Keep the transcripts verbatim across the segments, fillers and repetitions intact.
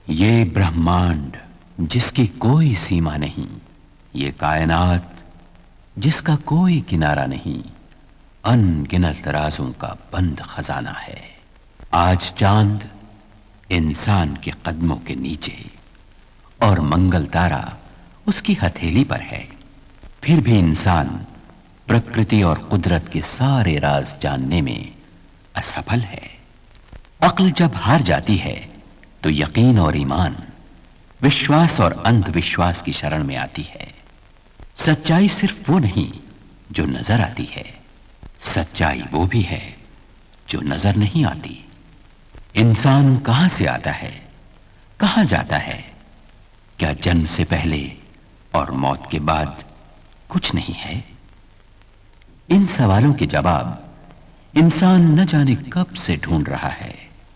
ये ब्रह्मांड जिसकी कोई सीमा नहीं, ये कायनात जिसका कोई किनारा नहीं, अनगिनत राजों का बंद खजाना है। आज चांद इंसान के कदमों के नीचे और मंगल तारा उसकी हथेली पर है, फिर भी इंसान प्रकृति और कुदरत के सारे राज जानने में असफल है। अक्ल जब हार जाती है तो यकीन और ईमान, विश्वास और अंधविश्वास की शरण में आती है। सच्चाई सिर्फ वो नहीं जो नजर आती है, सच्चाई वो भी है जो नजर नहीं आती। इंसान कहां से आता है, कहां जाता है? क्या जन्म से पहले और मौत के बाद कुछ नहीं है? इन सवालों के जवाब इंसान न जाने कब से ढूंढ रहा है,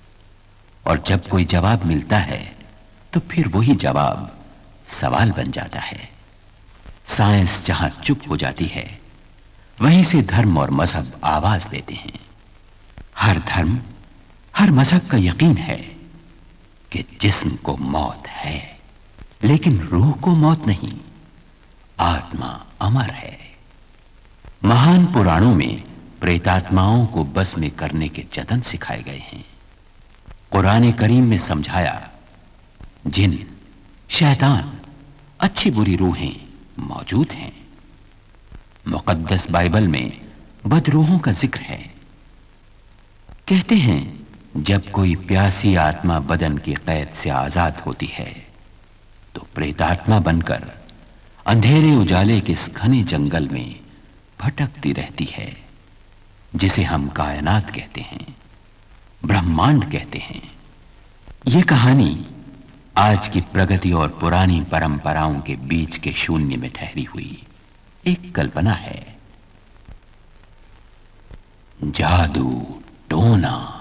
और जब कोई जवाब मिलता है तो फिर वही जवाब सवाल बन जाता है। साइंस जहां चुप हो जाती है, वहीं से धर्म और मजहब आवाज देते हैं। हर धर्म, हर मजहब का यकीन है कि जिस्म को मौत है, लेकिन रूह को मौत नहीं, आत्मा अमर है। महान पुराणों में प्रेतात्माओं को बस में करने के जतन सिखाए गए हैं। कुरान करीम में समझाया, जिन, शैतान, अच्छी बुरी रूहें मौजूद हैं। मुकद्दस बाइबल में बदरूहों का जिक्र है। कहते हैं जब कोई प्यासी आत्मा बदन की कैद से आजाद होती है तो प्रेतात्मा बनकर अंधेरे उजाले के इस घने जंगल में भटकती रहती है, जिसे हम कायनात कहते हैं, ब्रह्मांड कहते हैं। यह कहानी आज की प्रगति और पुरानी परंपराओं के बीच के शून्य में ठहरी हुई एक कल्पना है। जादू टोना।